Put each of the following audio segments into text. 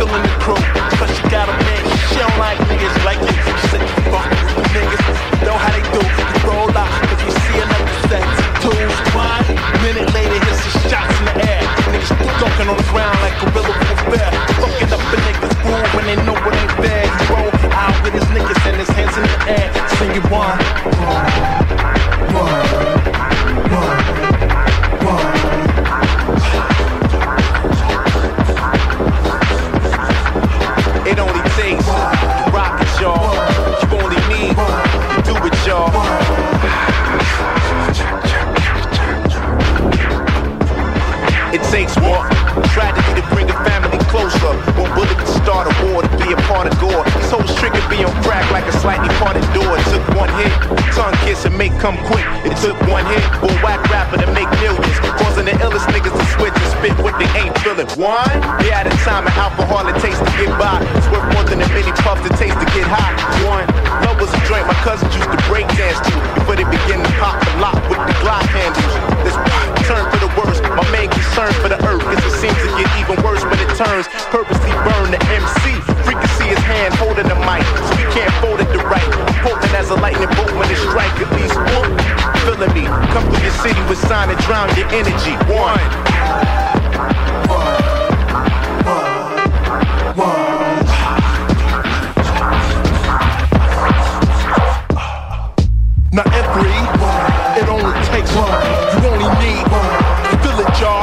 killing the crew. But she got a man, she don't like niggas like you. She said, fuck you niggas, you know how they do. You roll out if you see another set. Tools, why? Minute later, here's some shots in the air. Niggas dunking on the ground like gorilla warfare. Fucking up a nigga's groove when they know what ain't there. He roll out with his niggas and his hands in the air, singing one. It only takes to rock it, y'all. You only need to do it, y'all. It takes one tragedy to bring a family closer. One bullet to start a war, to be a part of gore. This whole trick could be on crack like a slightly parted door. It took one hit, tongue kiss and make come quick. It took one hit for a whack rapper to make millions, causing the illest niggas to switch and spit what they ain't feeling. One, yeah, at a time of alcohol it takes to get by. It's worth more than a many puffs it takes to get high. One, love was a drink my cousins used to break dance to before they begin to pop the lock with the Glock handles. This turn for the worst, my main concern for the earth, cause it seems to get even worse when it turns. Purposely burn the MC, frequency his hand holding the mic, so we can't fold it to right. Potent as a lightning bolt when it strike, at least one. Feeling me, come through your city with sign and drown your energy. One. Now in three, it only takes one. You only need to feel it, y'all.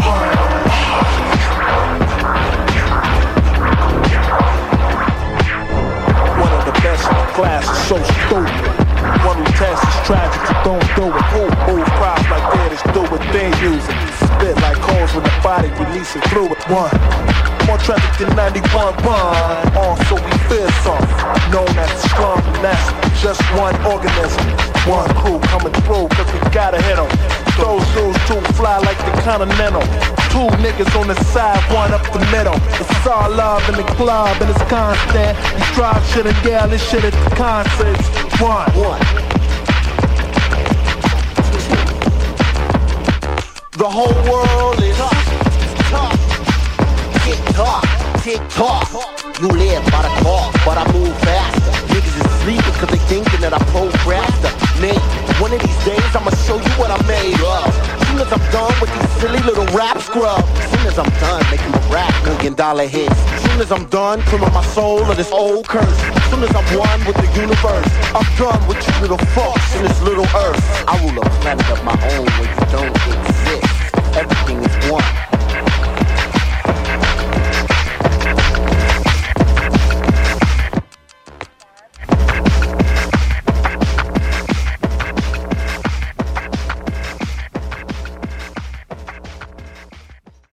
One of the best in the class is so stupid. One who tests is tragic, you don't do it. Move props like that is do what they using. Spit like holes when the body releasing fluid. One. More traffic than 91 bun. Also we feel soft, known as the slum. That's just one organism. One crew coming through, cause we gotta hit them. Those dudes too fly like the Continental. Two niggas on the side, one up the middle. It's all love in the club and it's constant. You drive shit and yell this shit at the concerts. One. The whole world is tough. Tick tock, tick tock. You live by the clock, but I move faster. Niggas is sleeping cause they thinking that I progressed. Nate, one of these days I'ma show you what I made of. Soon as I'm done with these silly little rap scrubs. Soon as I'm done making a rap $1 million hits. Soon as I'm done clearing my soul of this old curse. Soon as I'm one with the universe. I'm done with you little fucks in this little earth. I rule a planet of my own where you don't exist. Everything is one.